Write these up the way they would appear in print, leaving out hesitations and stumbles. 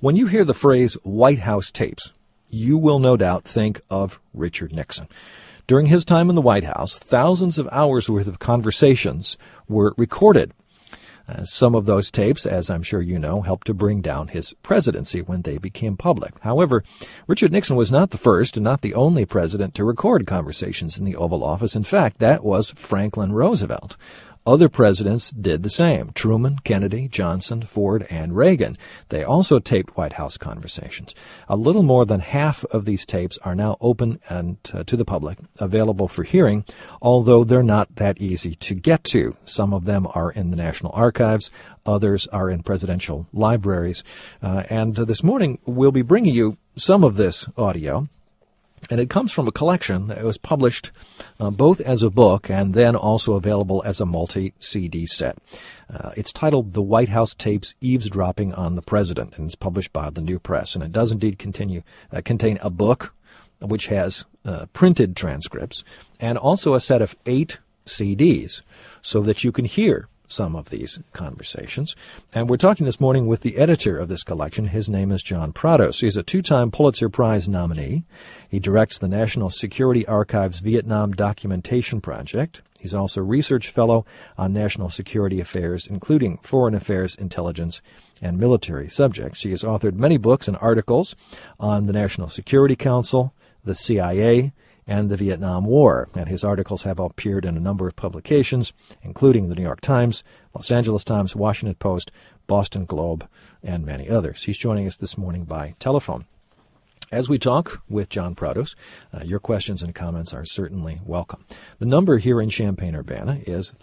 When you hear the phrase White House tapes, you will no doubt think of Richard Nixon. During his time in the White House, thousands of hours worth of conversations were recorded. Some of those tapes, as I'm sure you know, helped to bring down his presidency when they became public. However, Richard Nixon was not the first and not the only president to record conversations in the Oval Office. In fact, that was Franklin Roosevelt. Other presidents did the same. Truman, Kennedy, Johnson, Ford, and Reagan. They also taped White House conversations. A little more than half of these tapes are now open and to the public, available for hearing, although they're not that easy to get to. Some of them are in the National Archives. Others are in presidential libraries. And this morning, we'll be bringing you some of this audio. And it comes from a collection that was published both as a book and then also available as a multi-CD set. It's titled The White House Tapes Eavesdropping on the President, and it's published by the New Press. And it does indeed contain a book which has printed transcripts and also a set of 8 CDs so that you can hear some of these conversations. And we're talking this morning with the editor of this collection. His name is John Prados. He's a 2-time Pulitzer Prize nominee. He directs the National Security Archives Vietnam Documentation Project. He's also a research fellow on national security affairs, including foreign affairs, intelligence, and military subjects. He has authored many books and articles on the National Security Council, the CIA, and the Vietnam War, and his articles have appeared in a number of publications, including the New York Times, Los Angeles Times, Washington Post, Boston Globe, and many others. He's joining us this morning by telephone. As we talk with John Prados, your questions and comments are certainly welcome. The number here in Champaign-Urbana is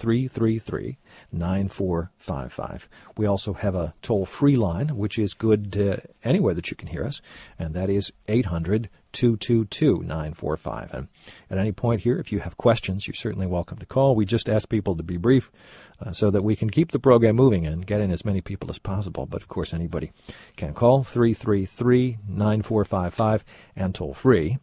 333-9455. We also have a toll-free line, which is good anywhere that you can hear us, and that is 800-222-945. And at any point here, if you have questions, you're certainly welcome to call. We just ask people to be brief so that we can keep the program moving and get in as many people as possible. But, of course, anybody can call 333-9455 and toll-free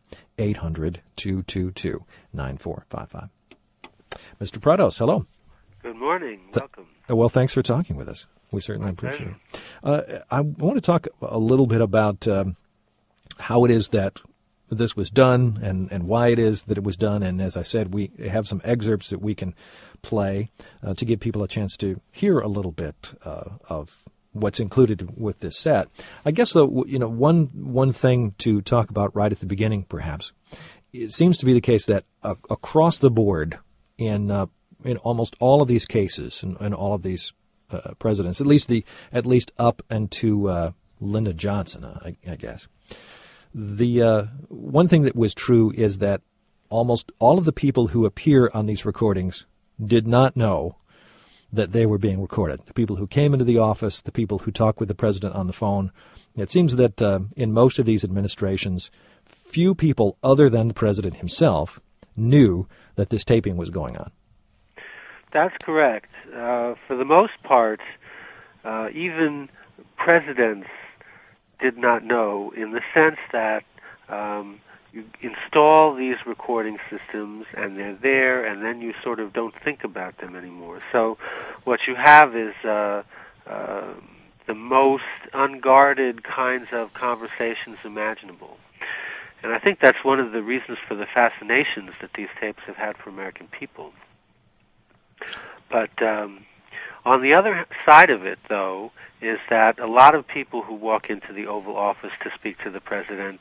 800-222-9455. Mr. Prados, hello. Good morning. Welcome. Well, thanks for talking with us. We certainly appreciate it. I want to talk a little bit about how it is that this was done and why it is that it was done. And as I said, we have some excerpts that we can play to give people a chance to hear a little bit of what's included with this set. I guess, though, one thing to talk about right at the beginning, perhaps, it seems to be the case that across the board in almost all of these cases and all of these presidents, at least up and to Lyndon Johnson, I guess. The one thing that was true is that almost all of the people who appear on these recordings did not know that they were being recorded. The people who came into the office, the people who talked with the president on the phone. It seems that in most of these administrations, few people other than the president himself knew that this taping was going on. That's correct. For the most part, even presidents did not know, in the sense that you install these recording systems and they're there, and then you sort of don't think about them anymore. So what you have is the most unguarded kinds of conversations imaginable. And I think that's one of the reasons for the fascinations that these tapes have had for American people. But on the other side of it, though, is that a lot of people who walk into the Oval Office to speak to the president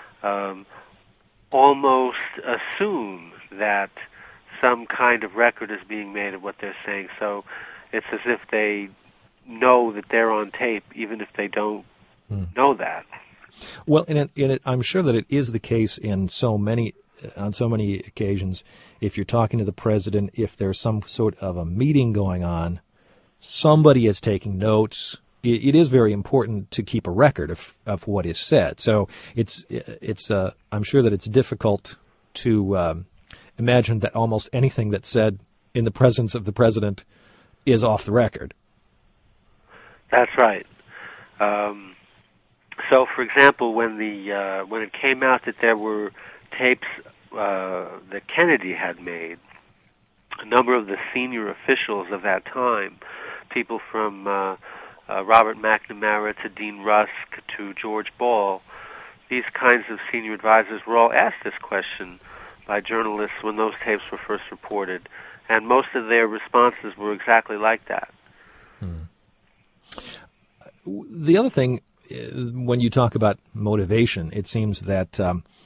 almost assume that some kind of record is being made of what they're saying. So it's as if they know that they're on tape, even if they don't know that. Well, I'm sure that it is the case on so many occasions. If you're talking to the president, if there's some sort of a meeting going on, somebody is taking notes. It is very important to keep a record of what is said. So it's I'm sure that it's difficult to imagine that almost anything that's said in the presence of the president is off the record. That's right. So, for example, when it came out that there were tapes that Kennedy had made, a number of the senior officials of that time, people from Robert McNamara to Dean Rusk to George Ball, these kinds of senior advisors were all asked this question by journalists when those tapes were first reported, and most of their responses were exactly like that. The other thing, when you talk about motivation, it seems that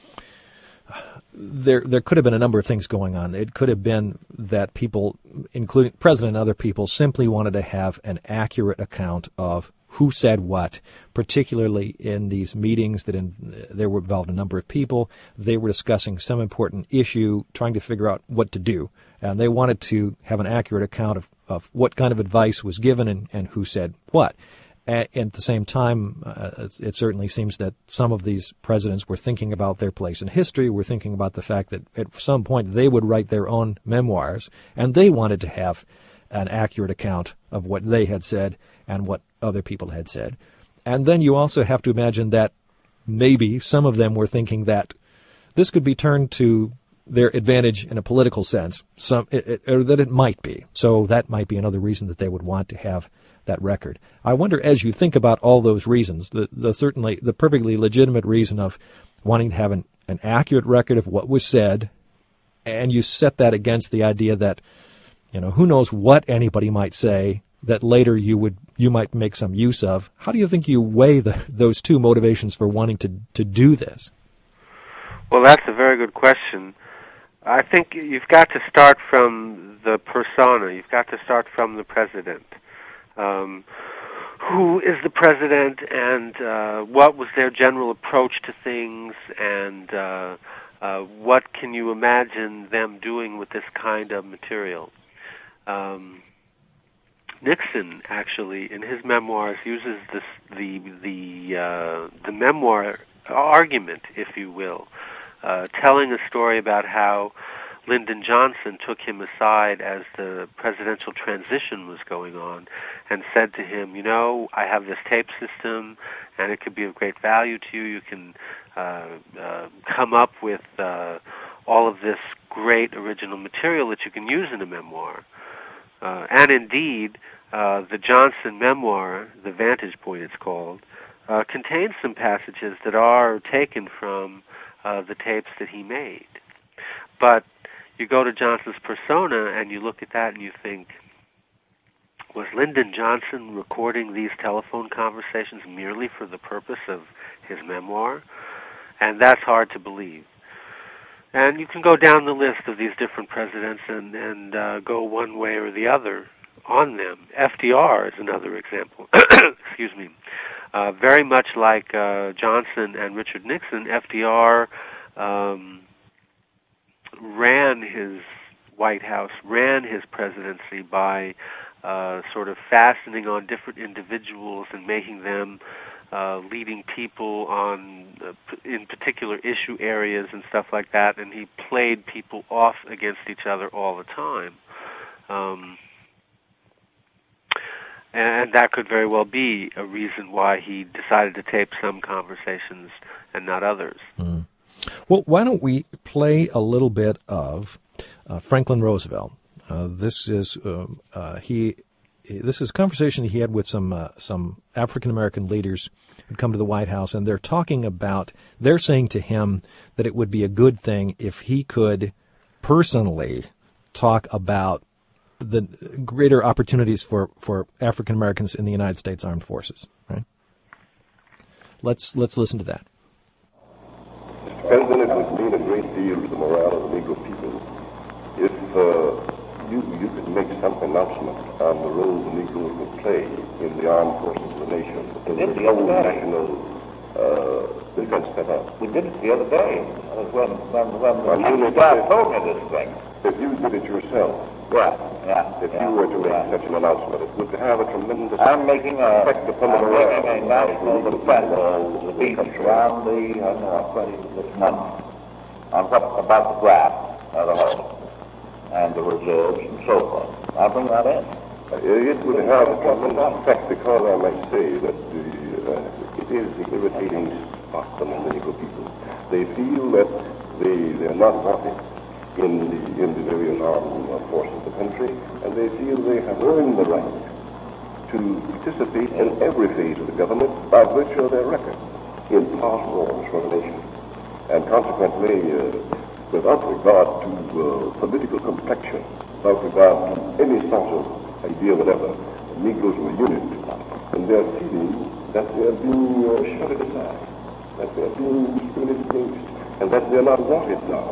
there could have been a number of things going on. It could have been that people, including President and other people, simply wanted to have an accurate account of who said what, particularly in these meetings there were involved a number of people. They were discussing some important issue, trying to figure out what to do. And they wanted to have an accurate account of what kind of advice was given and who said what. At the same time, it certainly seems that some of these presidents were thinking about their place in history, were thinking about the fact that at some point they would write their own memoirs, and they wanted to have an accurate account of what they had said and what other people had said. And then you also have to imagine that maybe some of them were thinking that this could be turned to their advantage in a political sense, or that it might be. So that might be another reason that they would want to have that record. I wonder, as you think about all those reasons, certainly the perfectly legitimate reason of wanting to have an accurate record of what was said, and you set that against the idea that, who knows what anybody might say that later you might make some use of. How do you think you weigh those two motivations for wanting to do this? Well, that's a very good question. I think you've got to start from the persona. You've got to start from the president. Who is the president, and what was their general approach to things, and what can you imagine them doing with this kind of material? Nixon, actually, in his memoirs, uses the memoir argument, if you will, telling a story about how Lyndon Johnson took him aside as the presidential transition was going on and said to him, I have this tape system and it could be of great value to you. You can come up with all of this great original material that you can use in a memoir. And indeed, the Johnson memoir, The Vantage Point it's called, contains some passages that are taken from the tapes that he made. But you go to Johnson's persona and you look at that and you think, was Lyndon Johnson recording these telephone conversations merely for the purpose of his memoir? And that's hard to believe. And you can go down the list of these different presidents and go one way or the other on them. FDR is another example. Excuse me. Very much like Johnson and Richard Nixon, FDR ran his White House, ran his presidency by sort of fastening on different individuals and making them leading people on in particular issue areas and stuff like that, and he played people off against each other all the time. And that could very well be a reason why he decided to tape some conversations and not others. Mm. Well, why don't we play a little bit of Franklin Roosevelt? This is a conversation he had with some African American leaders who come to the White House, and they're saying to him that it would be a good thing if he could personally talk about the greater opportunities for African Americans in the United States Armed Forces. Right? Let's listen to that. Mr. President, it would mean a great deal to the morale of the Negro people if you could make some announcement on the role the Negroes would play in the armed forces of the nation, in the whole national defense setup. We did it the other day when the guy told me this thing. If you did it yourself, if you were to make such an announcement, it would have a tremendous effect upon the morale. I'm making a national defense speech around this month on what about the draft as a whole and the reserves and so forth. I'll bring that in. It would have a tremendous effect because I might say that it is the irritating spot among the Negro people. They feel that they're not wanted in the various armed forces of the country, and they feel they have earned the right to participate in every phase of the government by virtue of their record in past wars for the nation. And consequently, without regard to political complexion, without regard to any sort of idea whatever, the Negroes were unit, and they're feeling that they're being shutted aside, that they're being discriminated against, and that they're not wanted now.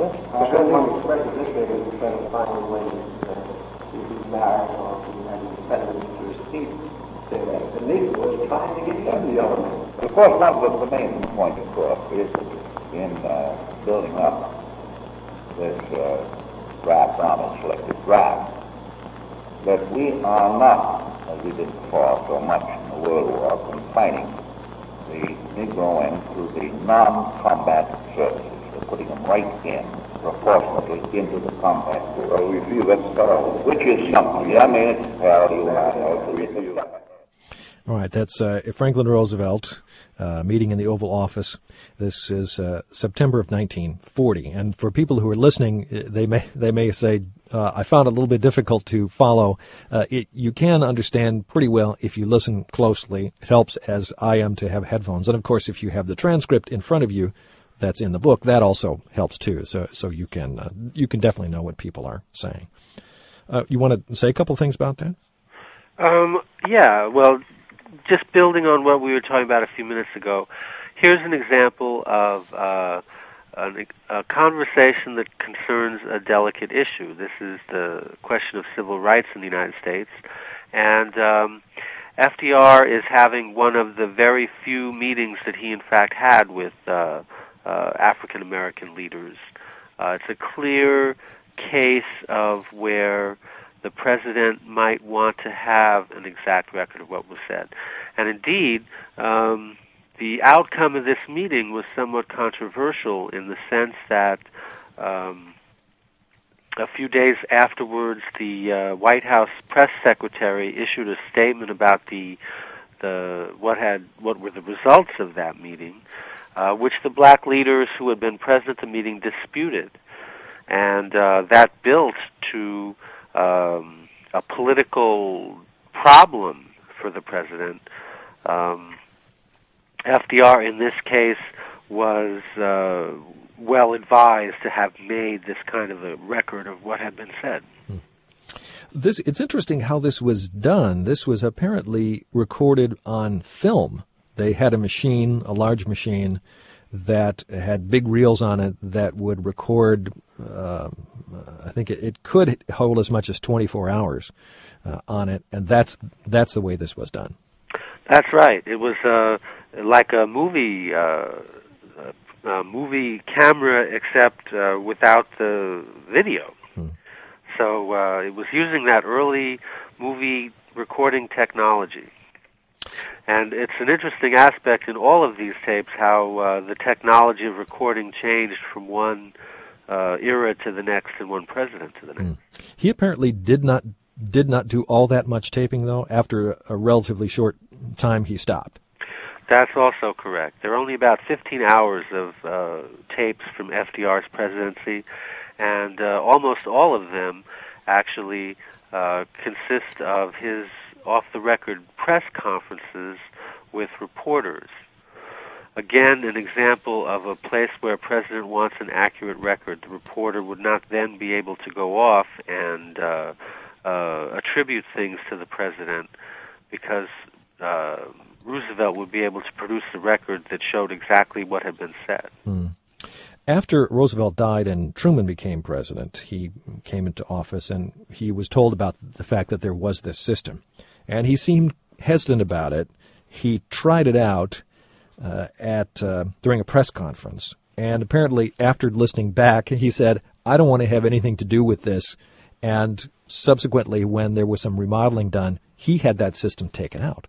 The Negroes trying to get in the element. Of course, that was the main point, of course, is in building up this draft army, selected draft, that we are not, as we did before so much in the World War, confining the Negro into the non-combat services. We're putting them right in, proportionately, into the combat service. Well, we feel that's thorough. Which is something. I mean, it's parity. We feel that. All right, that's Franklin Roosevelt meeting in the Oval Office. This is September of 1940. And for people who are listening, they may say, I found it a little bit difficult to follow. You can understand pretty well if you listen closely. It helps, as I am, to have headphones. And, of course, if you have the transcript in front of you that's in the book, that also helps, too. So you can definitely know what people are saying. You want to say a couple things about that? Yeah, well, just building on what we were talking about a few minutes ago, here's an example of a conversation that concerns a delicate issue. This is the question of civil rights in the United States, and FDR is having one of the very few meetings that he in fact had with African American leaders. It's a clear case of where the president might want to have an exact record of what was said. And indeed, the outcome of this meeting was somewhat controversial in the sense that a few days afterwards, the White House press secretary issued a statement about what were the results of that meeting, which the black leaders who had been present at the meeting disputed. And that built to a political problem for the president. FDR, in this case, was well advised to have made this kind of a record of what had been said. It's interesting how this was done. This was apparently recorded on film. They had a large machine, that had big reels on it that would record, I think it could hold as much as 24 hours on it, and that's the way this was done. That's right. It was like a movie camera, except without the video. So it was using that early movie recording technology. And it's an interesting aspect in all of these tapes how the technology of recording changed from one era to the next and one president to the next. He apparently did not do all that much taping, though. After a relatively short time, he stopped. That's also correct. There are only about 15 hours of tapes from FDR's presidency, and almost all of them actually consist of his off-the-record press conferences with reporters. Again, an example of a place where a president wants an accurate record. The reporter would not then be able to go off and attribute things to the president, because Roosevelt would be able to produce a record that showed exactly what had been said. After Roosevelt died and Truman became president, he came into office and he was told about the fact that there was this system. And he seemed hesitant about it. He tried it out during a press conference. And apparently, after listening back, he said, I don't want to have anything to do with this. And subsequently, when there was some remodeling done, he had that system taken out.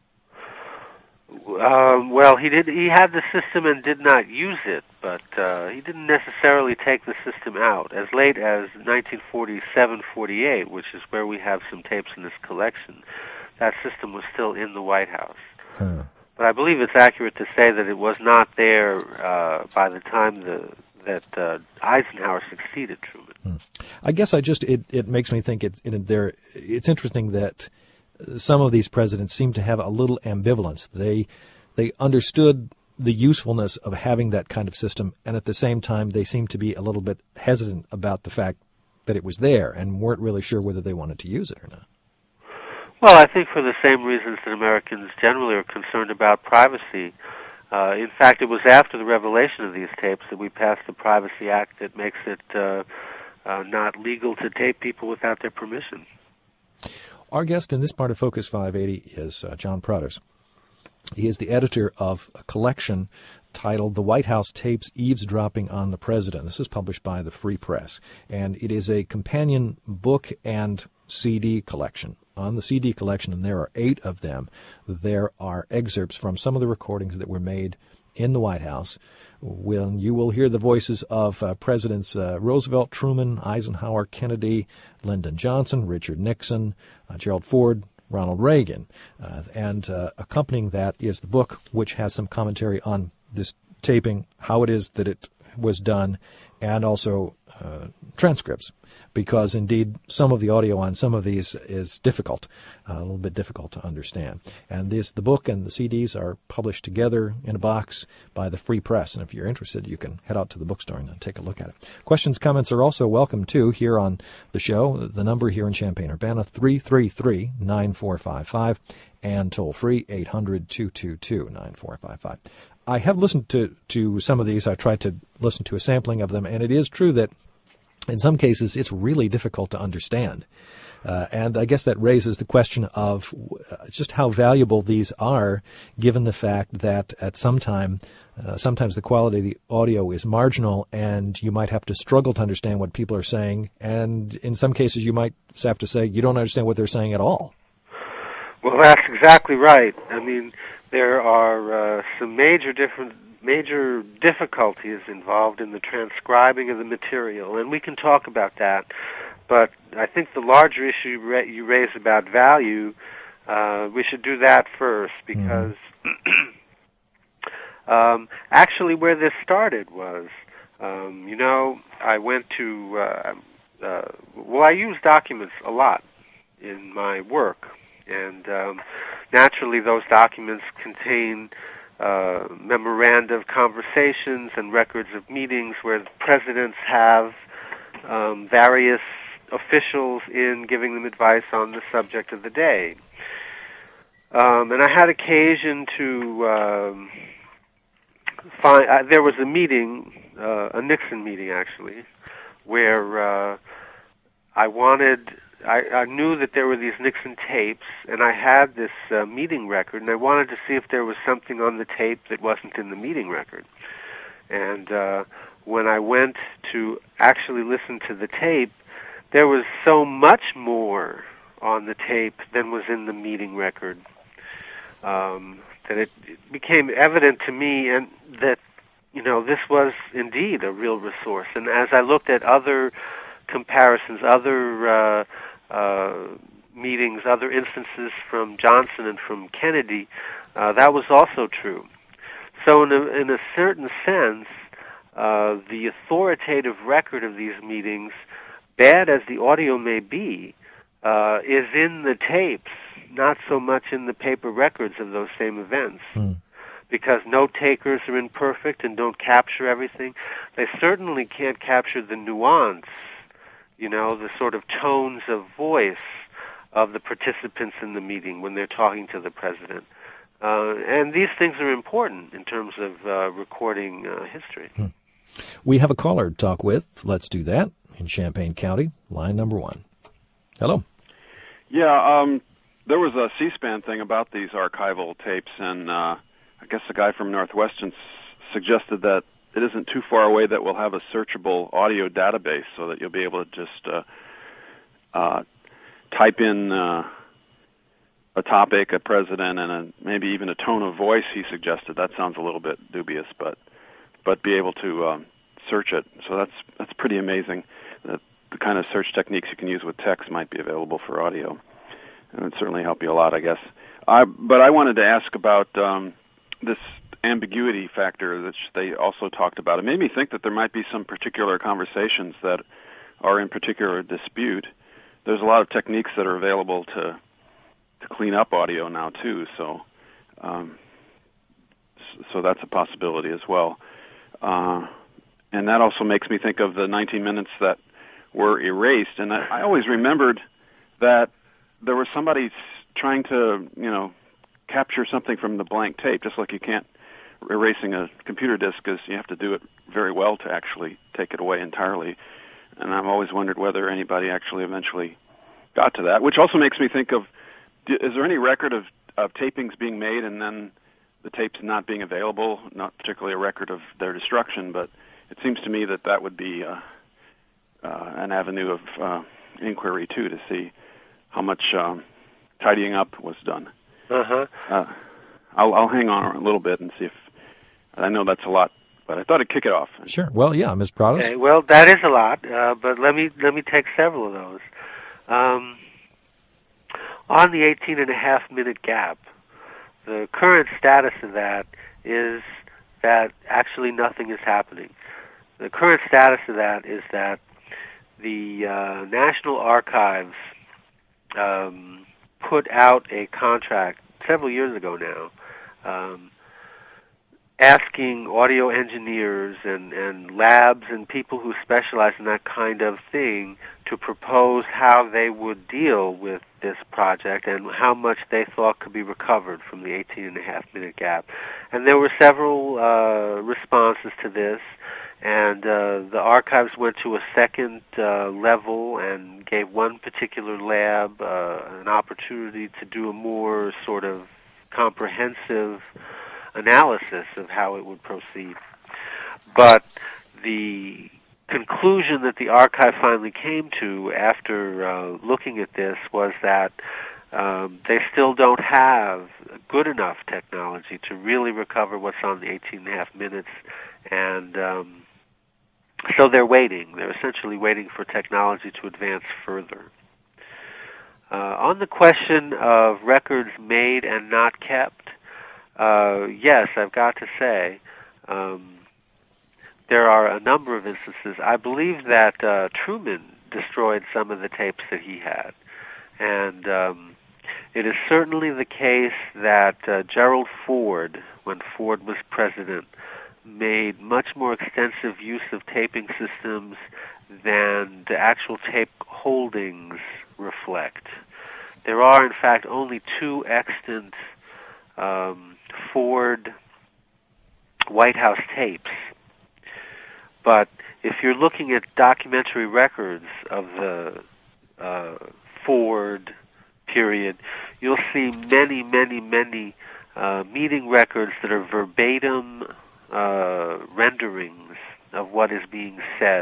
Well, he had the system and did not use it, but he didn't necessarily take the system out. As late as 1947-48, which is where we have some tapes in this collection, that system was still in the White House. But I believe it's accurate to say that it was not there by the time that Eisenhower succeeded Truman. I guess it makes me think it's interesting that some of these presidents seem to have a little ambivalence. They understood the usefulness of having that kind of system, and at the same time, they seem to be a little bit hesitant about the fact that it was there and weren't really sure whether they wanted to use it or not. Well, I think for the same reasons that Americans generally are concerned about privacy. In fact, it was after the revelation of these tapes that we passed the Privacy Act that makes it not legal to tape people without their permission. Our guest in this part of Focus 580 is John Prodders. He is the editor of a collection titled The White House Tapes Eavesdropping on the President. This is published by the Free Press, and it is a companion book and CD collection. On the CD collection, and there are 8 of them, there are excerpts from some of the recordings that were made in the White House when you will hear the voices of Presidents Roosevelt, Truman, Eisenhower, Kennedy, Lyndon Johnson, Richard Nixon, Gerald Ford, Ronald Reagan. And accompanying that is the book, which has some commentary on this taping, how it is that it was done, and also transcripts, because indeed some of the audio on some of these is difficult, a little bit difficult to understand. And the book and the CDs are published together in a box by the Free Press, and if you're interested, you can head out to the bookstore and take a look at it. Questions, comments are also welcome, too, here on the show. The number here in Champaign-Urbana, 333-9455, and toll-free, 800-222-9455. I have listened to some of these. I tried to listen to a sampling of them, and it is true that in some cases it's really difficult to understand. And I guess that raises the question of just how valuable these are, given the fact that at sometimes the quality of the audio is marginal, and you might have to struggle to understand what people are saying, and in some cases you might have to say you don't understand what they're saying at all. Well, that's exactly right. I mean, there are some major difficulties involved in the transcribing of the material, and we can talk about that. But I think the larger issue you raise about value, we should do that first, because actually where this started was, I went to, I use documents a lot in my work. And naturally, those documents contain memoranda of conversations and records of meetings where the presidents have various officials in giving them advice on the subject of the day. And I had occasion to there was a meeting, a Nixon meeting actually, where I knew that there were these Nixon tapes, and I had this meeting record, and I wanted to see if there was something on the tape that wasn't in the meeting record. And when I went to actually listen to the tape, there was so much more on the tape than was in the meeting record, that it became evident to me and that, this was indeed a real resource. And as I looked at other comparisons, other meetings, other instances from Johnson and from Kennedy, that was also true. So in a certain sense, the authoritative record of these meetings, bad as the audio may be, is in the tapes, not so much in the paper records of those same events. Because note-takers are imperfect and don't capture everything. They certainly can't capture the nuance, the sort of tones of voice of the participants in the meeting when they're talking to the president. And these things are important in terms of recording history. We have a caller to talk with. Let's do that in Champaign County, line number 1. Hello. Yeah, there was a C-SPAN thing about these archival tapes, and I guess the guy from Northwestern suggested that it isn't too far away that we'll have a searchable audio database so that you'll be able to just type in a topic, a president, and maybe even a tone of voice, he suggested. That sounds a little bit dubious, but be able to search it. So that's pretty amazing. The kind of search techniques you can use with text might be available for audio. And it would certainly help you a lot, I guess. But I wanted to ask about this ambiguity factor that they also talked about. It made me think that there might be some particular conversations that are in particular dispute. There's a lot of techniques that are available to clean up audio now too. So that's a possibility as well. And that also makes me think of the 19 minutes that were erased. And I always remembered that there was somebody trying to, capture something from the blank tape, just like you can't erasing a computer disk, because you have to do it very well to actually take it away entirely. And I've always wondered whether anybody actually eventually got to that, which also makes me think of, is there any record of tapings being made and then the tapes not being available, not particularly a record of their destruction, but it seems to me that would be an avenue of inquiry, too, to see how much tidying up was done. Uh-huh. I'll hang on a little bit and see if, I know that's a lot, but I thought I'd kick it off. Sure. Well, yeah, Ms. Prados. Okay, well, that is a lot, but let me take several of those. On the 18-and-a-half-minute gap, the current status of that is that actually nothing is happening. The current status of that is that the National Archives put out a contract several years ago now, asking audio engineers and labs and people who specialize in that kind of thing to propose how they would deal with this project and how much they thought could be recovered from the 18-and-a-half-minute gap. And there were several responses to this, and the archives went to a second level and gave one particular lab an opportunity to do a more sort of comprehensive analysis of how it would proceed. But the conclusion that the archive finally came to after looking at this was that they still don't have good enough technology to really recover what's on the 18.5 minutes, and so they're waiting. They're essentially waiting for technology to advance further. On the question of records made and not kept, yes, I've got to say, there are a number of instances. I believe that Truman destroyed some of the tapes that he had. And it is certainly the case that Gerald Ford, when Ford was president, made much more extensive use of taping systems than the actual tape holdings reflect. There are, in fact, only 2 extant Ford White House tapes. But if you're looking at documentary records of the Ford period, you'll see many, many, many meeting records that are verbatim renderings of what is being said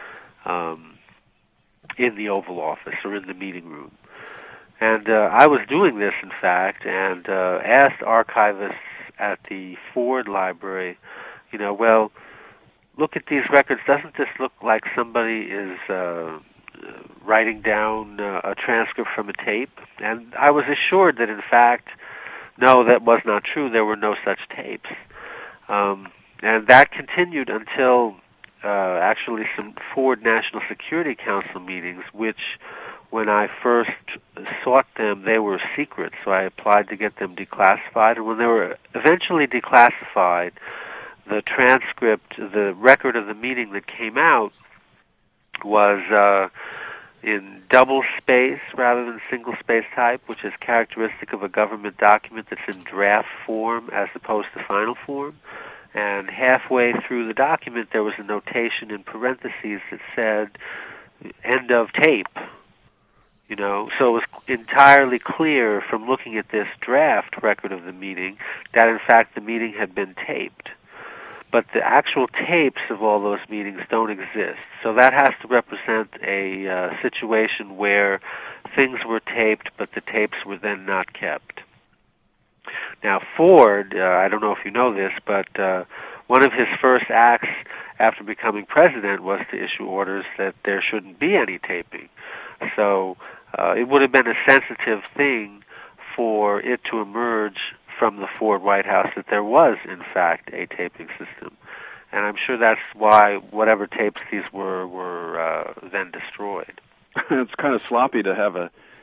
in the Oval Office or in the meeting room. And I was doing this, in fact, and asked archivists at the Ford Library, well, look at these records. Doesn't this look like somebody is writing down a transcript from a tape? And I was assured that, in fact, no, that was not true. There were no such tapes. And that continued until actually some Ford National Security Council meetings, which, when I first sought them, they were secret, so I applied to get them declassified. And when they were eventually declassified, the transcript, the record of the meeting that came out was in double space rather than single space type, which is characteristic of a government document that's in draft form as opposed to final form. And halfway through the document, there was a notation in parentheses that said, end of tape. So it was entirely clear from looking at this draft record of the meeting that, in fact, the meeting had been taped. But the actual tapes of all those meetings don't exist. So that has to represent a situation where things were taped, but the tapes were then not kept. Now, Ford, I don't know if you know this, but one of his first acts after becoming president was to issue orders that there shouldn't be any taping. So it would have been a sensitive thing for it to emerge from the Ford White House that there was, in fact, a taping system. And I'm sure that's why whatever tapes these were then destroyed. It's kind of sloppy to have a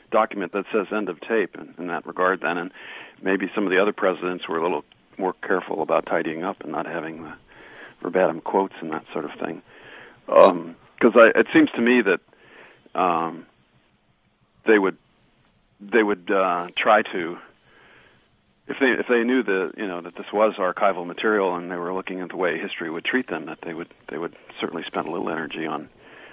document that says end of tape in that regard then, and maybe some of the other presidents were a little more careful about tidying up and not having the verbatim quotes and that sort of thing. Because it seems to me that they would try to, if they knew that this was archival material and they were looking at the way history would treat them, that they would certainly spend a little energy on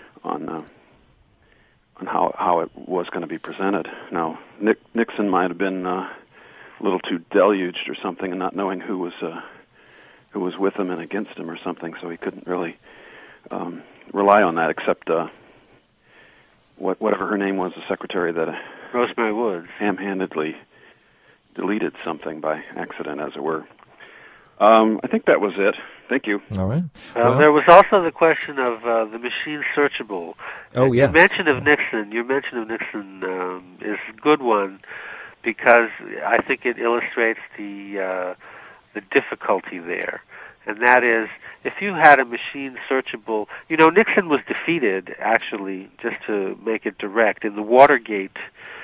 how it was going to be presented. Now, Nixon might have been a little too deluged or something, and not knowing who was with him and against him or something, so he couldn't really rely on that, except whatever her name was, the secretary that Rosemary Woods ham-handedly deleted something by accident, as it were. I think that was it. Thank you. All right. Well, there was also the question of the machine searchable. Oh, yes. Your mention of Nixon is a good one, because I think it illustrates the difficulty there. And that is, if you had a machine searchable, Nixon was defeated, actually, just to make it direct, in the Watergate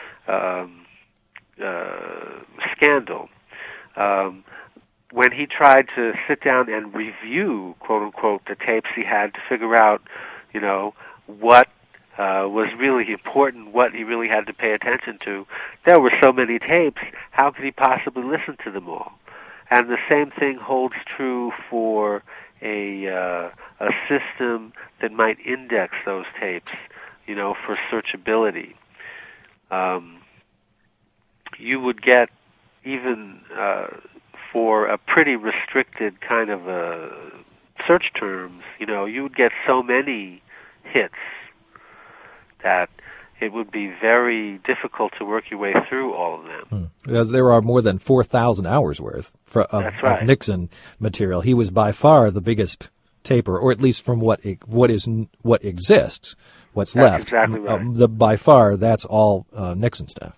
scandal, when he tried to sit down and review, quote unquote, the tapes he had to figure out, what was really important, what he really had to pay attention to. There were so many tapes, how could he possibly listen to them all? And the same thing holds true for a system that might index those tapes, for searchability. You would get, even for a pretty restricted kind of search terms, you would get so many hits that it would be very difficult to work your way through all of them. Because there are more than 4,000 hours worth of Nixon material. He was by far the biggest taper, or at least from what exists, what's left. Exactly right. By far, that's all Nixon stuff.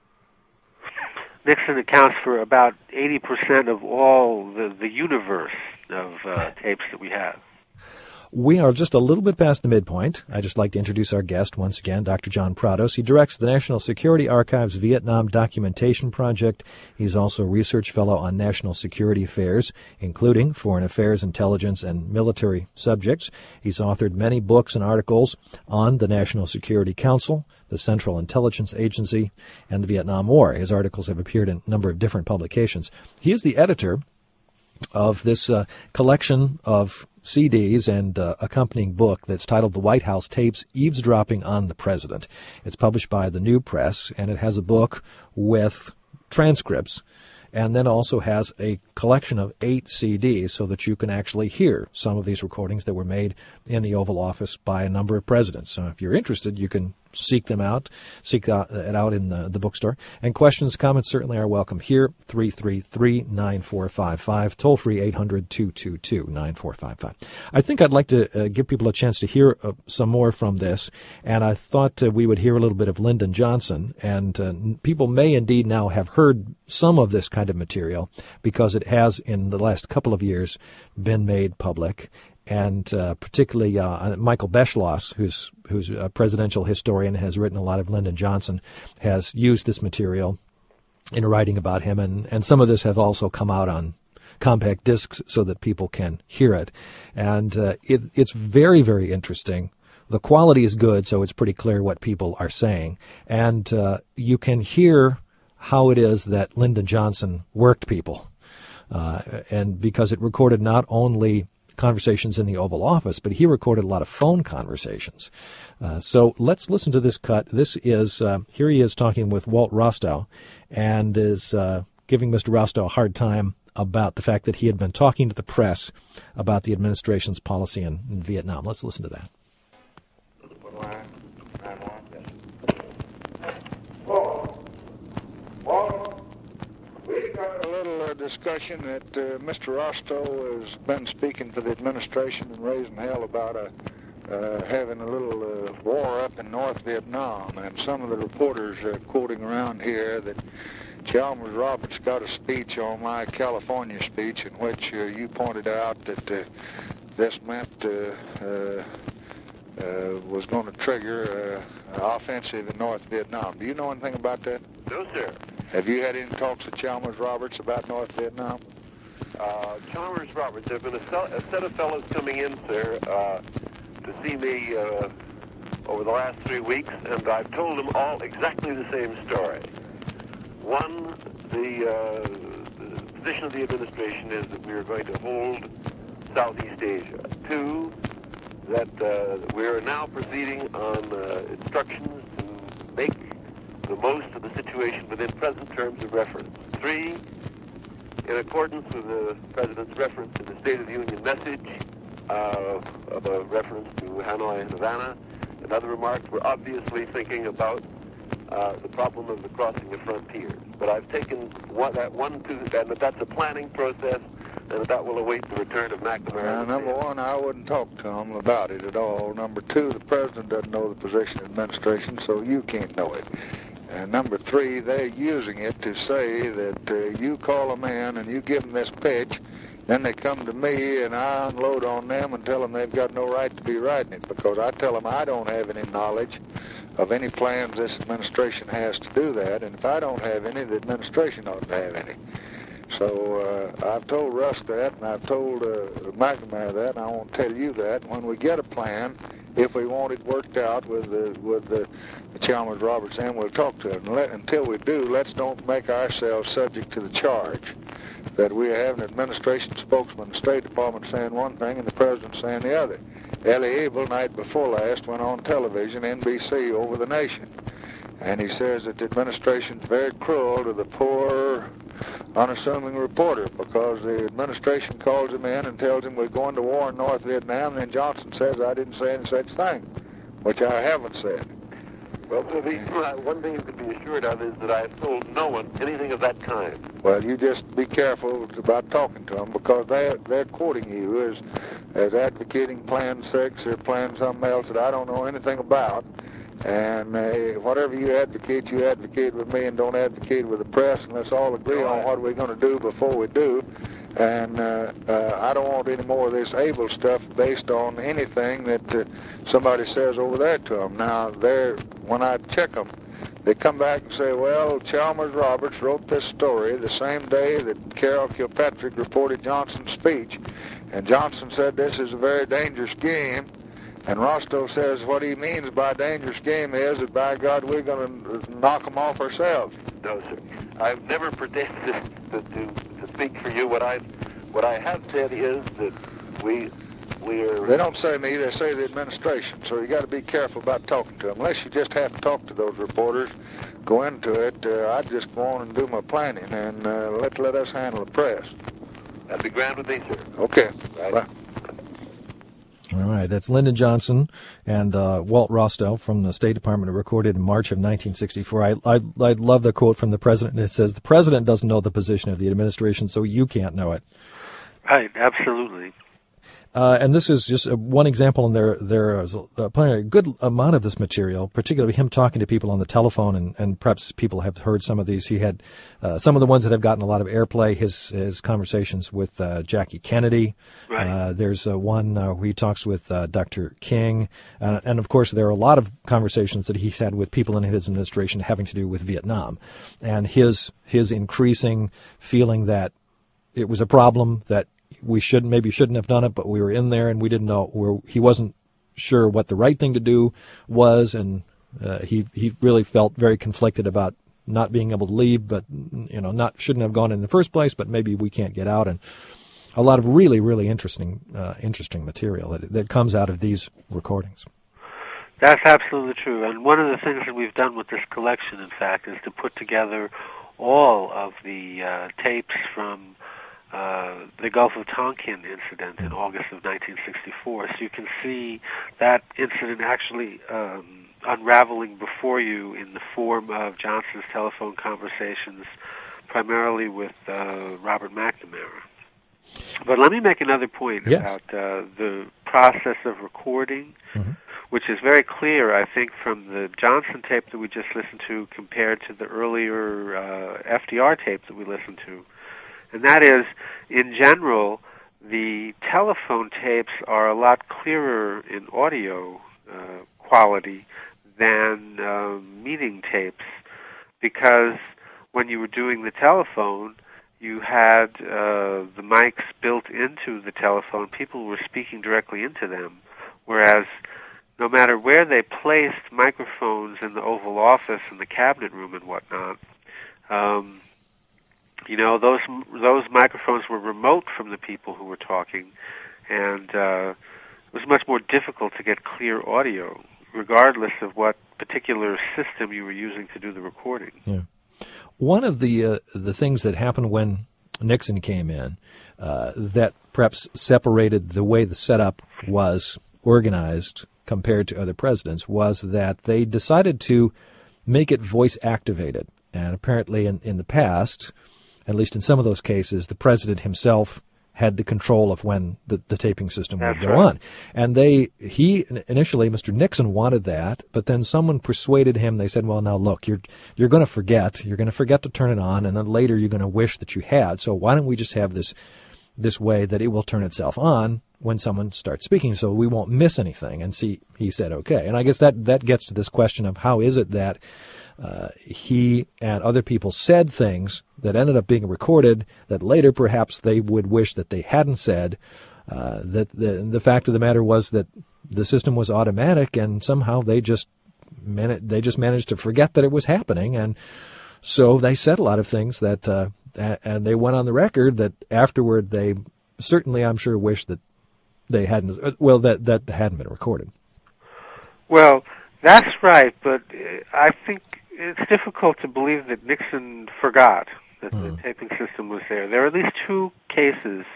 Nixon accounts for about 80% of all the universe of tapes that we have. We are just a little bit past the midpoint. I'd just like to introduce our guest once again, Dr. John Prados. He directs the National Security Archives Vietnam Documentation Project. He's also a research fellow on national security affairs, including foreign affairs, intelligence, and military subjects. He's authored many books and articles on the National Security Council, the Central Intelligence Agency, and the Vietnam War. His articles have appeared in a number of different publications. He is the editor of this collection of CDs and accompanying book that's titled The White House Tapes, Eavesdropping on the President. It's published by the New Press, and it has a book with transcripts, and then also has a collection of 8 CDs so that you can actually hear some of these recordings that were made in the Oval Office by a number of presidents. So if you're interested, you can seek it out in the bookstore. And questions, comments certainly are welcome here, 333-9455, toll-free 800-222-9455. I think I'd like to give people a chance to hear some more from this, and I thought we would hear a little bit of Lyndon Johnson, and people may indeed now have heard some of this kind of material because it has, in the last couple of years, been made public. And particularly Michael Beschloss, who's a presidential historian and has written a lot of Lyndon Johnson, has used this material in writing about him, and some of this have also come out on compact discs so that people can hear it. And it's very, very interesting. The quality is good, so it's pretty clear what people are saying. And you can hear how it is that Lyndon Johnson worked people. And because it recorded not only conversations in the Oval Office, but he recorded a lot of phone conversations. So let's listen to this cut. This is, here he is talking with Walt Rostow, and is giving Mr. Rostow a hard time about the fact that he had been talking to the press about the administration's policy in Vietnam. Let's listen to that. We've got a little discussion that Mr. Rostow has been speaking for the administration and raising hell about having a little war up in North Vietnam. And some of the reporters are quoting around here that Chalmers Roberts got a speech on my California speech in which you pointed out that this meant was going to trigger an offensive in North Vietnam. Do you know anything about that? No, sir. Have you had any talks with Chalmers Roberts about North Vietnam? Chalmers Roberts, there have been a set of fellows coming in, sir, to see me over the last 3 weeks, and I've told them all exactly the same story. One, the position of the administration is that we are going to hold Southeast Asia. Two, that we are now proceeding on instructions to make the most of the situation within present terms of reference. Three, in accordance with the President's reference to the State of the Union message, of a reference to Hanoi and Havana, and other remarks, we're obviously thinking about the problem of the crossing of frontiers. But I've taken and that's a planning process, and that will await the return of McNamara. Now, number one, I wouldn't talk to him about it at all. Number two, the President doesn't know the position of the administration, so you can't know it. And number three, they're using it to say that you call them in and you give them this pitch, then they come to me and I unload on them and tell them they've got no right to be writing it, because I tell them I don't have any knowledge of any plans this administration has to do that, and if I don't have any, the administration ought to have any. So I've told Russ that, and I've told McNamara that, and I won't tell you that. When we get a plan, if we want it worked out with the Chalmers Roberts, and we'll talk to them. Until we do, let's don't make ourselves subject to the charge that we have an administration spokesman, the State Department saying one thing and the President saying the other. Elie Abel, night before last, went on television, NBC, over the nation. And he says that the administration's very cruel to the poor, unassuming reporter, because the administration calls him in and tells him we're going to war in North Vietnam, and then Johnson says, I didn't say any such thing, which I haven't said. Well, one thing you can be assured of is that I have told no one anything of that kind. Well, you just be careful about talking to them, because they're quoting you as advocating Plan 6 or Plan something else that I don't know anything about. And whatever you advocate with me, and don't advocate with the press, and let's all agree on what we're going to do before we do. And I don't want any more of this Abel stuff based on anything that somebody says over there to them. Now, when I check them, they come back and say, well, Chalmers Roberts wrote this story the same day that Carol Kilpatrick reported Johnson's speech. And Johnson said this is a very dangerous game. And Rostow says what he means by dangerous game is that, by God, we're going to knock them off ourselves. No, sir. I've never pretended to speak for you. What I have said is that we are... They don't say me, they say the administration. So you got to be careful about talking to them. Unless you just have to talk to those reporters, go into it. I'd just go on and do my planning and let us handle the press. That'd be grand with me, sir. Okay. Right. Bye. All right, that's Lyndon Johnson and Walt Rostow from the State Department, recorded in March of 1964. I love the quote from the President. It says, the President doesn't know the position of the administration, so you can't know it. Right, absolutely. And this is just one example, and there is a good amount of this material, particularly him talking to people on the telephone, and perhaps people have heard some of these. He had some of the ones that have gotten a lot of airplay, his conversations with Jackie Kennedy. Right. There's one where he talks with Dr. King. And, of course, there are a lot of conversations that he's had with people in his administration having to do with Vietnam. And his increasing feeling that it was a problem, that we shouldn't have done it, but we were in there and we didn't know he wasn't sure what the right thing to do was, and he really felt very conflicted about not being able to leave, but shouldn't have gone in the first place, but maybe we can't get out, and a lot of really, really interesting material that comes out of these recordings. That's absolutely true, and one of the things that we've done with this collection, in fact, is to put together all of the tapes from the Gulf of Tonkin incident in August of 1964. So you can see that incident actually unraveling before you in the form of Johnson's telephone conversations, primarily with Robert McNamara. But let me make another point about the process of recording, which is very clear, I think, from the Johnson tape that we just listened to compared to the earlier FDR tape that we listened to. And that is, in general, the telephone tapes are a lot clearer in audio quality than meeting tapes, because when you were doing the telephone, you had the mics built into the telephone. People were speaking directly into them, whereas no matter where they placed microphones in the Oval Office and the cabinet room and whatnot, those microphones were remote from the people who were talking, and it was much more difficult to get clear audio, regardless of what particular system you were using to do the recording. Yeah. One of the things that happened when Nixon came in that perhaps separated the way the setup was organized compared to other presidents was that they decided to make it voice activated. And apparently in the past, at least in some of those cases, the president himself had the control of when the taping system would go on. And he initially, Mr. Nixon wanted that, but then someone persuaded him. They said, well, now look, you're going to forget. You're going to forget to turn it on, and then later you're going to wish that you had. So why don't we just have this way that it will turn itself on when someone starts speaking, so we won't miss anything. And he said, okay. And I guess that gets to this question of how is it that he and other people said things that ended up being recorded that later perhaps they would wish that they hadn't said. That the fact of the matter was that the system was automatic, and somehow they just managed to forget that it was happening, and so they said a lot of things that and they went on the record that afterward they certainly, I'm sure, wished that they hadn't. Well, that hadn't been recorded. Well, that's right, but I think it's difficult to believe that Nixon forgot that the taping system was there. There are at least two cases.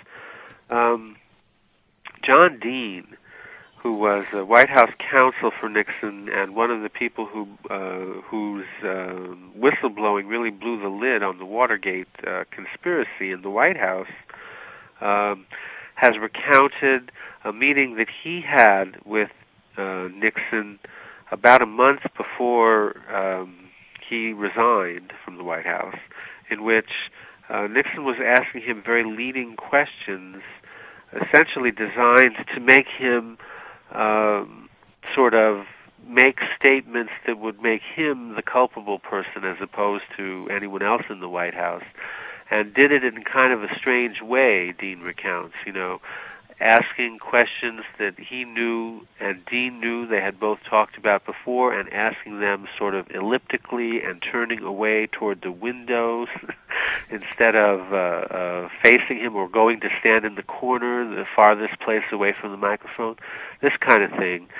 John Dean, who was a White House counsel for Nixon and one of the people whose whistleblowing really blew the lid on the Watergate conspiracy in the White House, has recounted a meeting that he had with Nixon about a month before he resigned from the White House, in which Nixon was asking him very leading questions, essentially designed to make him sort of make statements that would make him the culpable person as opposed to anyone else in the White House, and did it in kind of a strange way, Dean recounts, asking questions that he knew and Dean knew they had both talked about before, and asking them sort of elliptically and turning away toward the windows instead of facing him, or going to stand in the corner, the farthest place away from the microphone, this kind of thing,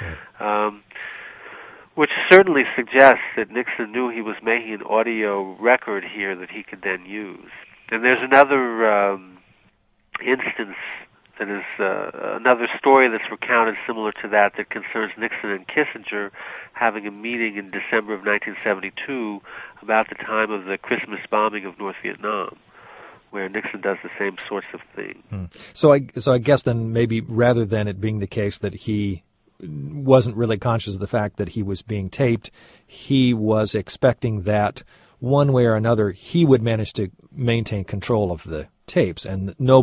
which certainly suggests that Nixon knew he was making an audio record here that he could then use. And there's another instance that is another story that's recounted similar to that concerns Nixon and Kissinger having a meeting in December of 1972 about the time of the Christmas bombing of North Vietnam, where Nixon does the same sorts of things. So I guess then maybe rather than it being the case that he wasn't really conscious of the fact that he was being taped, he was expecting that one way or another he would manage to maintain control of the tapes, and no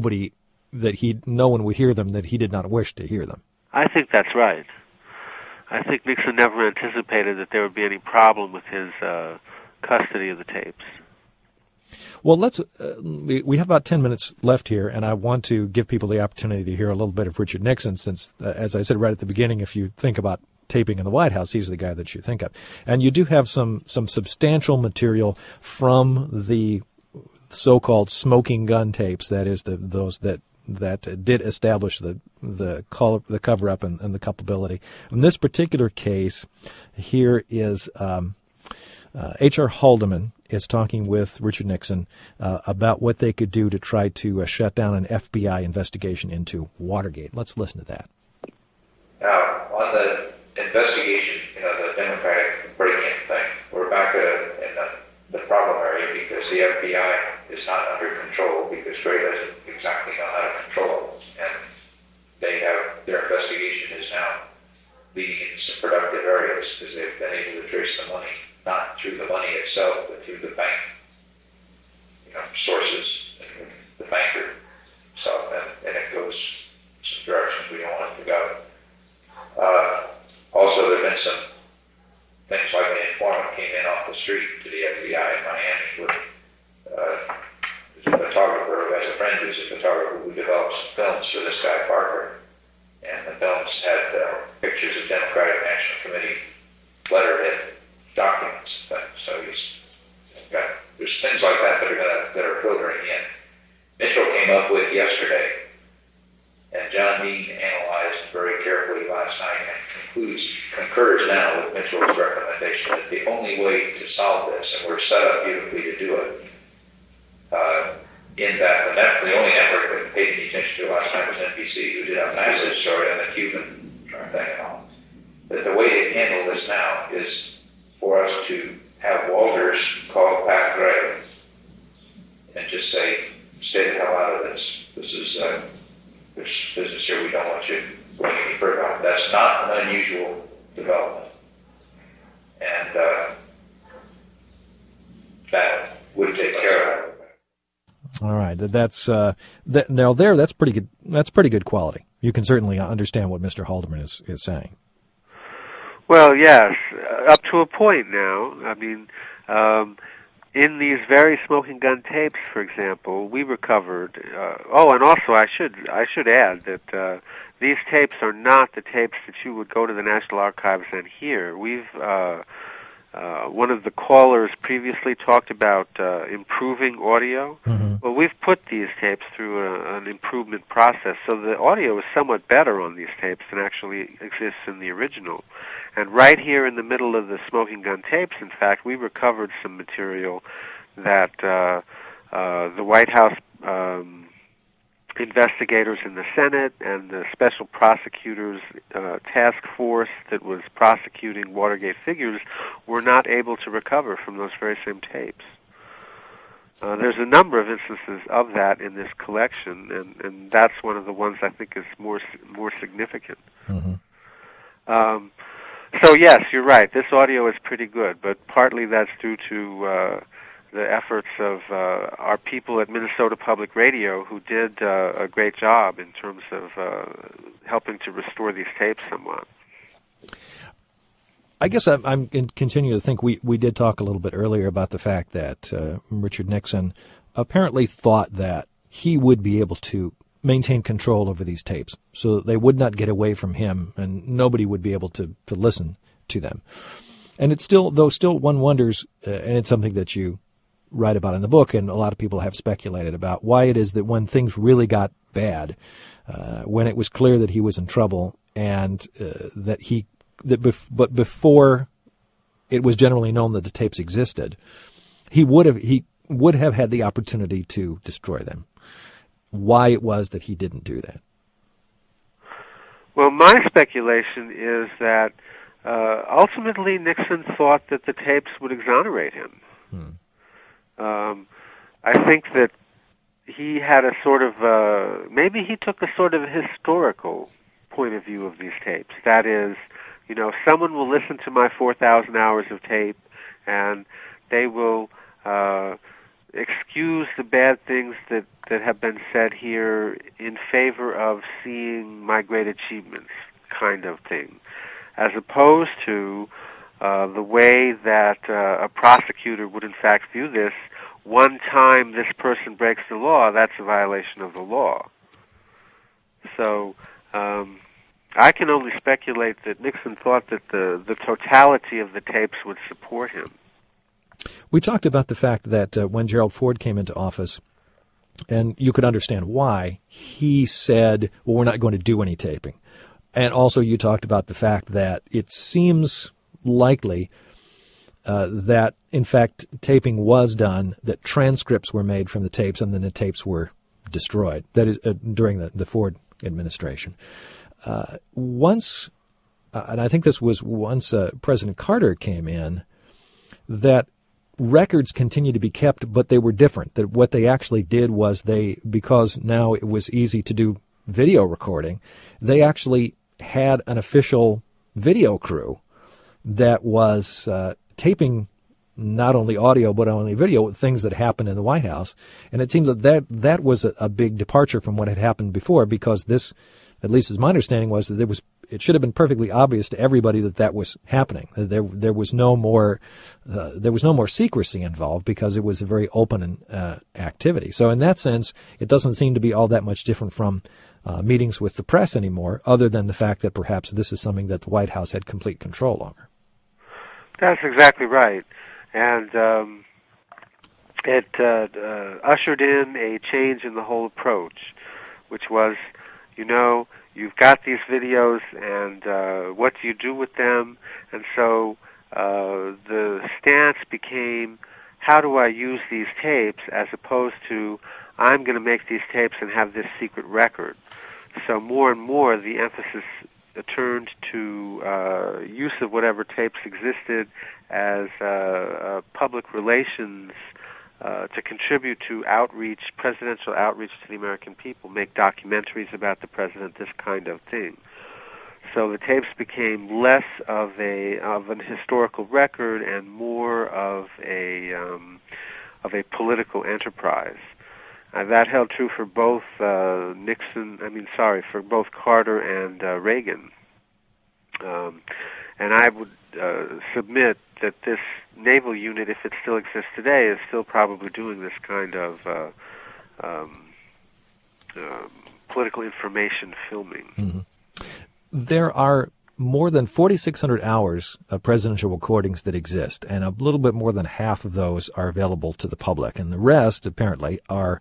one would hear them that he did not wish to hear them. I think that's right. I think Nixon never anticipated that there would be any problem with his custody of the tapes. Well, we have about 10 minutes left here, and I want to give people the opportunity to hear a little bit of Richard Nixon, since, as I said right at the beginning, if you think about taping in the White House, he's the guy that you think of. And you do have some substantial material from the so-called smoking gun tapes, that is, those that did establish the cover-up and the culpability. In this particular case, here is H.R. Haldeman is talking with Richard Nixon about what they could do to try to shut down an FBI investigation into Watergate. Let's listen to that. Now, on the investigation, the Democratic break-in thing, we're back in the problem area because the FBI is not under control because Gray doesn't exactly know how to control it. And their investigation is now leading into some productive areas because they've been able to trace the money, not through the money itself, but through the bank sources, the banker stuff, and it goes some directions we don't want it to go. Also, have been some things like an informant came in off the street to the FBI in Miami with who's a photographer who has a friend who's a photographer who develops films for this guy Parker. And the films had pictures of Democratic National Committee letterhead documents and things. So there's things like that that are filtering in. Mitchell came up with yesterday, and John Dean analyzed very carefully last night and concurs now with Mitchell's recommendation that the only way to solve this, and we're set up beautifully to do it, the only network that paid any attention to last night was NBC, who did a massive story on the Cuban thing and all. That the way to handle this now is for us to have Walters call Pat Gray and just say, stay the hell out of this. This is there's business here we don't want you going any further on. That's not an unusual development. And that would take care of it. All right, that's now there. That's pretty good. That's pretty good quality. You can certainly understand what Mr. Haldeman is saying. Well, yes, up to a point now. I mean, in these very smoking gun tapes, for example, we recovered. And also I should add that these tapes are not the tapes that you would go to the National Archives and hear. We've one of the callers previously talked about improving audio. Mm-hmm. Well, we've put these tapes through an improvement process, so the audio is somewhat better on these tapes than actually exists in the original. And right here in the middle of the smoking gun tapes, in fact, we recovered some material that the White House investigators in the Senate and the special prosecutors task force that was prosecuting Watergate figures were not able to recover from those very same tapes. There's a number of instances of that in this collection, and that's one of the ones I think is more significant. Mm-hmm. So yes, you're right. This audio is pretty good, but partly that's due to the efforts of our people at Minnesota Public Radio, who did a great job in terms of helping to restore these tapes somewhat. I guess I'm continuing to think we did talk a little bit earlier about the fact that Richard Nixon apparently thought that he would be able to maintain control over these tapes so that they would not get away from him and nobody would be able to listen to them. And it's still one wonders, and it's something that you write about in the book, and a lot of people have speculated about why it is that when things really got bad, when it was clear that he was in trouble and but before it was generally known that the tapes existed, he would have had the opportunity to destroy them. Why it was that he didn't do that? Well, my speculation is that ultimately Nixon thought that the tapes would exonerate him. I think that he had a sort of maybe he took a sort of historical point of view of these tapes. That is, someone will listen to my 4,000 hours of tape, and they will excuse the bad things that have been said here in favor of seeing my great achievements, kind of thing, as opposed to the way that a prosecutor would in fact view this. One time this person breaks the law, that's a violation of the law. So I can only speculate that Nixon thought that the totality of the tapes would support him. We talked about the fact that when Gerald Ford came into office, and you could understand why, he said, well, we're not going to do any taping. And also you talked about the fact that it seems likely that, in fact, taping was done, that transcripts were made from the tapes, and then the tapes were destroyed. That is during the Ford administration. Once, and I think this was once President Carter came in, that records continued to be kept, but they were different. That what they actually did was because now it was easy to do video recording, they actually had an official video crew that was taping not only audio but only video, things that happened in the White House. And it seems that was a big departure from what had happened before, because this, at least as my understanding was, that it should have been perfectly obvious to everybody that was happening. There was no more secrecy involved because it was a very open activity. So in that sense, it doesn't seem to be all that much different from meetings with the press anymore, other than the fact that perhaps this is something that the White House had complete control over. That's exactly right. And it ushered in a change in the whole approach, which was, you've got these videos, and what do you do with them? And so the stance became, how do I use these tapes, as opposed to, I'm going to make these tapes and have this secret record. So more and more the emphasis turned to use of whatever tapes existed as public relations to contribute to presidential outreach to the American people, make documentaries about the president, this kind of thing. So the tapes became less of an historical record and more of a political enterprise. That held true for both for both Carter and Reagan. And I would submit that this naval unit, if it still exists today, is still probably doing this kind of political information filming. Mm-hmm. There are more than 4,600 hours of presidential recordings that exist, and a little bit more than half of those are available to the public, and the rest, apparently, are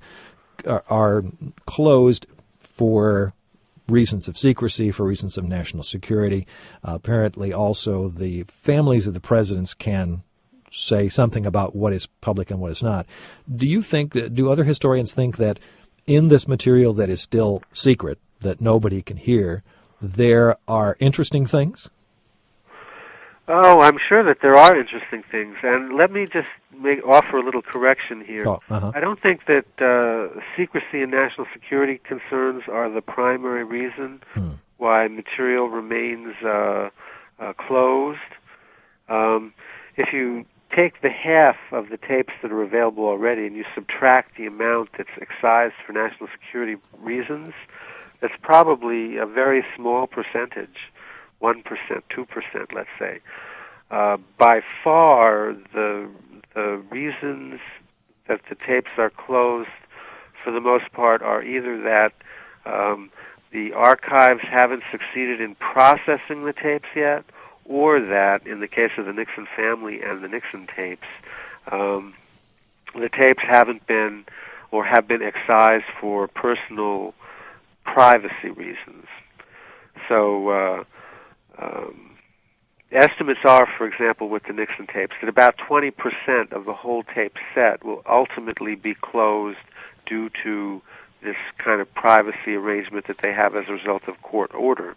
closed for reasons of secrecy, for reasons of national security. Apparently, also, the families of the presidents can say something about what is public and what is not. Do other historians think that in this material that is still secret, that nobody can hear, there are interesting things? Oh, I'm sure that there are interesting things. And let me just offer a little correction here. I don't think that secrecy and national security concerns are the primary reason why material remains closed. If you take the half of the tapes that are available already and you subtract the amount that's excised for national security reasons, that's probably a very small percentage, 1%, 2%, let's say. By far, the reasons that the tapes are closed, for the most part, are either that the archives haven't succeeded in processing the tapes yet, or that, in the case of the Nixon family and the Nixon tapes, the tapes haven't been or have been excised for personal privacy reasons. So estimates are, for example, with the Nixon tapes, that about 20% of the whole tape set will ultimately be closed due to this kind of privacy arrangement that they have as a result of court order.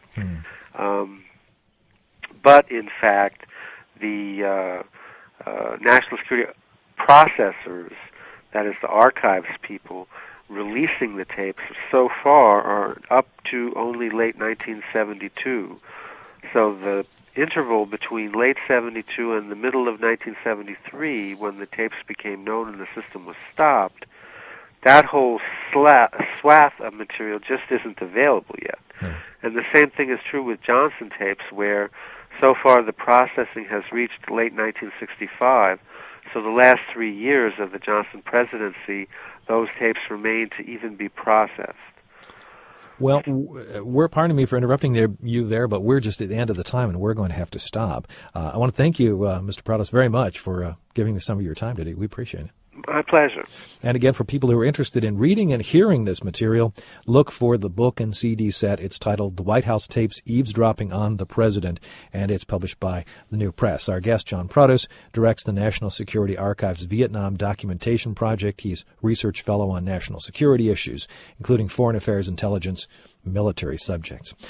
But, in fact, the national security processors, that is the archives people, releasing the tapes so far are up to only late 1972. So the interval between late 72 and the middle of 1973, when the tapes became known and the system was stopped, that whole swath of material just isn't available yet. And the same thing is true with Johnson tapes, where so far the processing has reached late 1965. So the last 3 years of the Johnson presidency, those tapes remain to even be processed. Well, pardon me for interrupting you there, but we're just at the end of the time, and we're going to have to stop. I want to thank you, Mr. Prados, very much for giving us some of your time today. We appreciate it. My pleasure. And again, for people who are interested in reading and hearing this material, look for the book and CD set. It's titled The White House Tapes, Eavesdropping on the President, and it's published by the New Press. Our guest, John Prados, directs the National Security Archive's Vietnam Documentation Project. He's research fellow on national security issues, including foreign affairs, intelligence, military subjects.